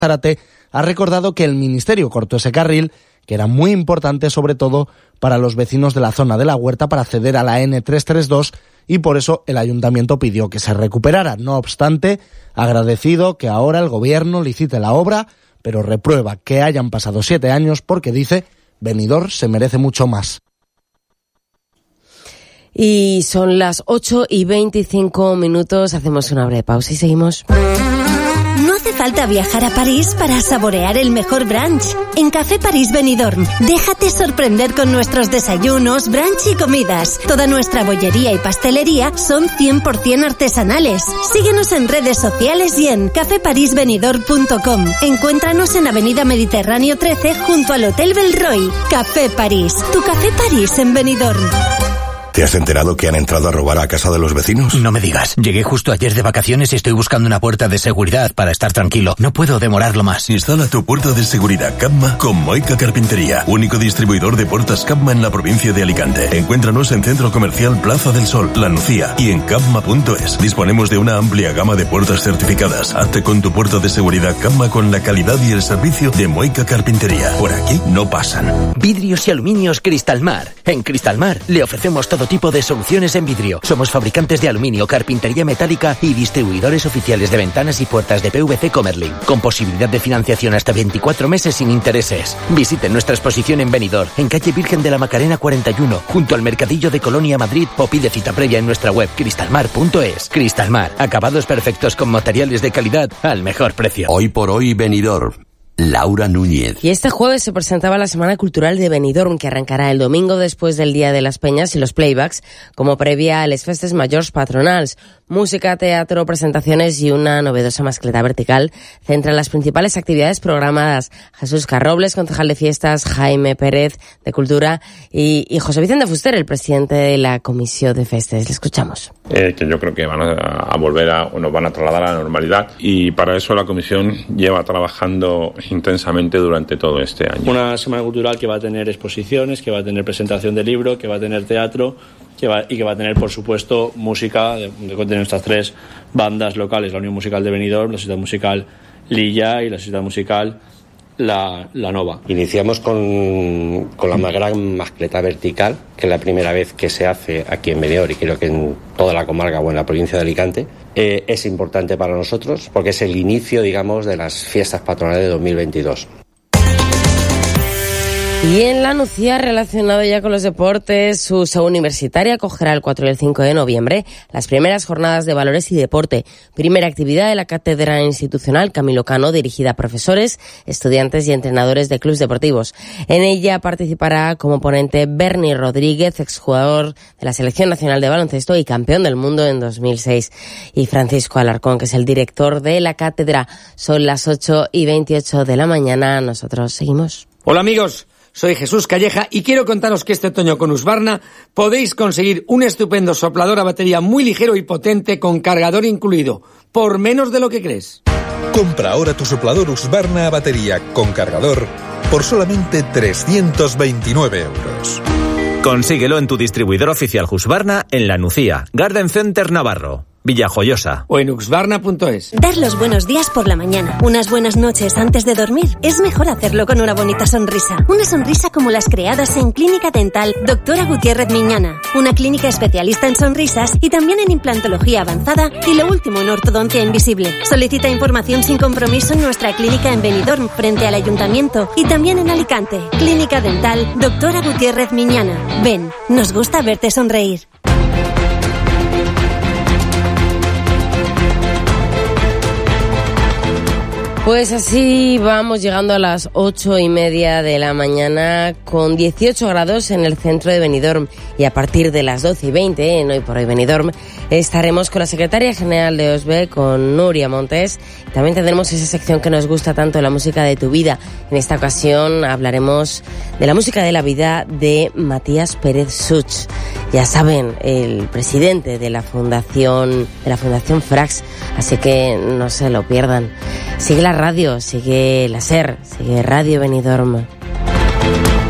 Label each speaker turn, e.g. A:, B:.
A: Zárate ha recordado que el Ministerio cortó ese carril, que era muy importante sobre todo para los vecinos de la zona de la Huerta para acceder a la N332, y por eso el ayuntamiento pidió que se recuperara. No obstante, agradecido que ahora el gobierno licite la obra, pero reprueba que hayan pasado 7 años porque dice Benidorm se merece mucho más.
B: Y son las 8:25, hacemos una breve pausa y seguimos.
C: No hace falta viajar a París para saborear el mejor brunch. En Café París Benidorm, déjate sorprender con nuestros desayunos, brunch y comidas. Toda nuestra bollería y pastelería son 100% artesanales. Síguenos en redes sociales y en cafeparisbenidorm.com. Encuéntranos en Avenida Mediterráneo 13 junto al Hotel Belroy. Café París, tu Café París en Benidorm.
D: ¿Te has enterado que han entrado a robar a casa de los vecinos?
E: No me digas. Llegué justo ayer de vacaciones y estoy buscando una puerta de seguridad para estar tranquilo. No puedo demorarlo más.
F: Instala tu puerta de seguridad Capma con Moica Carpintería, único distribuidor de puertas Capma en la provincia de Alicante. Encuéntranos en Centro Comercial Plaza del Sol, La Nucía y en capma.es. Disponemos de una amplia gama de puertas certificadas. Hazte con tu puerta de seguridad Capma con la calidad y el servicio de Moica Carpintería. Por aquí no pasan.
E: Vidrios y aluminios Cristalmar. En Cristalmar le ofrecemos todo tipo de soluciones en vidrio. Somos fabricantes de aluminio, carpintería metálica y distribuidores oficiales de ventanas y puertas de PVC Comerlin, con posibilidad de financiación hasta 24 meses sin intereses. Visiten nuestra exposición en Benidorm, en calle Virgen de la Macarena 41, junto al Mercadillo de Colonia, Madrid, o pide cita previa en nuestra web cristalmar.es. Cristalmar, acabados perfectos con materiales de calidad al mejor precio.
G: Hoy por hoy Benidorm. Laura Núñez.
B: Y este jueves se presentaba la Semana Cultural de Benidorm, que arrancará el domingo después del Día de las Peñas y los playbacks, como previa a les festes majors patronals. Música, teatro, presentaciones y una novedosa mascleta vertical centran las principales actividades programadas. Jesús Carrobles, concejal de fiestas, Jaime Pérez, de Cultura, y José Vicente Fuster, el presidente de la Comisión de Festes. Le escuchamos.
H: Que yo creo que van a volver nos van a trasladar a la normalidad, y para eso la Comisión lleva trabajando intensamente durante todo este año.
I: Una semana cultural que va a tener exposiciones, que va a tener presentación de libro, que va a tener teatro y que va a tener, por supuesto, música de nuestras 3 bandas locales, la Unión Musical de Benidorm, la Sociedad Musical Lilla y la Sociedad Musical La Nova.
J: Iniciamos con la más gran mascleta vertical, que es la primera vez que se hace aquí en Benidorm y creo que en toda la comarca o en la provincia de Alicante. Es importante para nosotros porque es el inicio, digamos, de las fiestas patronales de 2022.
B: Y en La Nucía, relacionado ya con los deportes, su SEU universitaria acogerá el 4 y el 5 de noviembre las primeras jornadas de valores y deporte. Primera actividad de la Cátedra Institucional Camilo Cano, dirigida a profesores, estudiantes y entrenadores de clubes deportivos. En ella participará como ponente Bernie Rodríguez, exjugador de la Selección Nacional de Baloncesto y campeón del mundo en 2006. Y Francisco Alarcón, que es el director de la cátedra. Son las 8:28 de la mañana. Nosotros seguimos.
K: Hola amigos. Soy Jesús Calleja y quiero contaros que este otoño con Husqvarna podéis conseguir un estupendo soplador a batería muy ligero y potente con cargador incluido, por menos de lo que crees.
L: Compra ahora tu soplador Husqvarna a batería con cargador por solamente 329 euros.
M: Consíguelo en tu distribuidor oficial Husqvarna en La Nucía, Garden Center Navarro, Villajoyosa
K: o en husqvarna.es.
C: Dar los buenos días por la mañana, unas buenas noches antes de dormir. Es mejor hacerlo con una bonita sonrisa. Una sonrisa como las creadas en Clínica Dental Doctora Gutiérrez Miñana. Una clínica especialista en sonrisas y también en implantología avanzada y lo último en ortodoncia invisible. Solicita información sin compromiso en nuestra clínica en Benidorm, frente al Ayuntamiento, y también en Alicante. Clínica Dental Doctora Gutiérrez Miñana. Ven, nos gusta verte sonreír.
B: Pues así vamos llegando a las 8:30 de la mañana con 18 grados en el centro de Benidorm, y a partir de las 12:20 en Hoy por Hoy Benidorm estaremos con la secretaria general de OSBE, con Nuria Montes. También tendremos esa sección que nos gusta tanto, la música de tu vida. En esta ocasión hablaremos de la música de la vida de Matías Pérez Such. Ya saben, el presidente de la Fundación Frax, así que no se lo pierdan. Sigue la radio, sigue la SER, sigue Radio Benidorm.